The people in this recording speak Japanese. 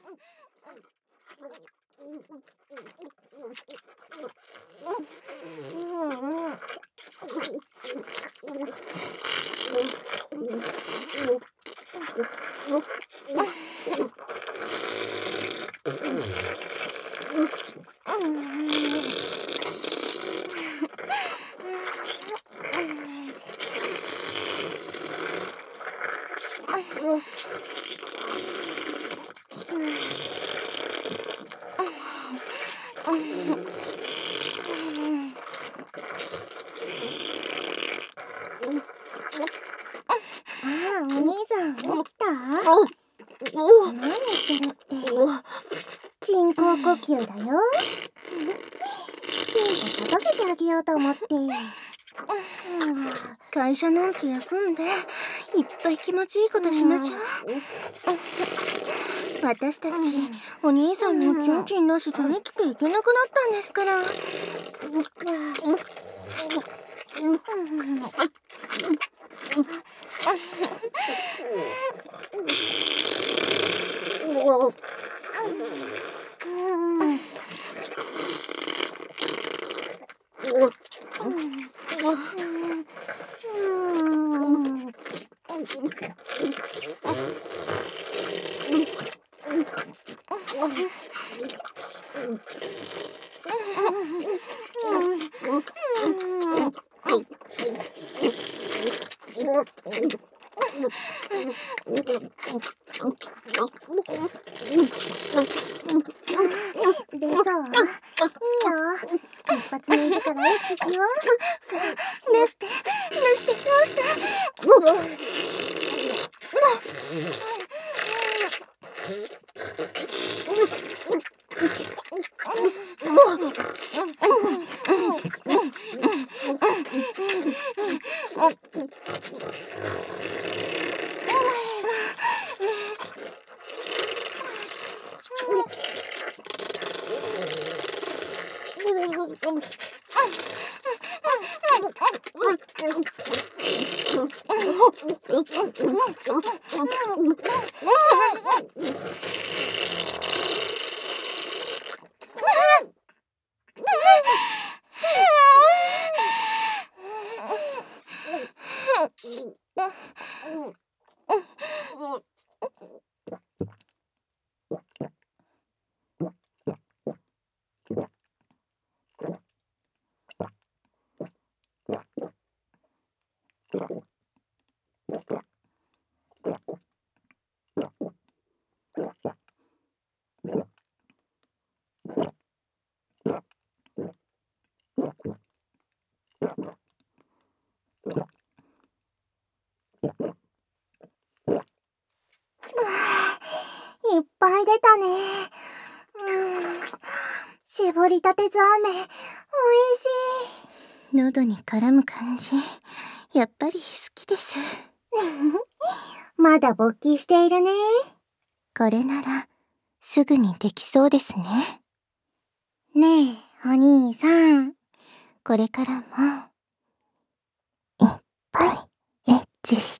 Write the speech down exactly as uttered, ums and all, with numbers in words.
ああ、お兄さん起きた？何してるって。人工呼吸だよ。チンコ立たせてあげようと思って。 会社なんて休んでいっぱい気持ちいいことしましょう。私たち、お兄さんのチンチンなしで生きていけなくなったんですから。 でそう？いいよ。一発抜いてからエッチしよう。 出して、出して、出して。 いっぱい出たね。うん。絞りたてザーメン、おいしい。喉に絡む感じ、やっぱり好きです。 まだ勃起しているね。 これなら、すぐにできそうですね。 ねえ、お兄さん。 これからも、いっぱいエッチして。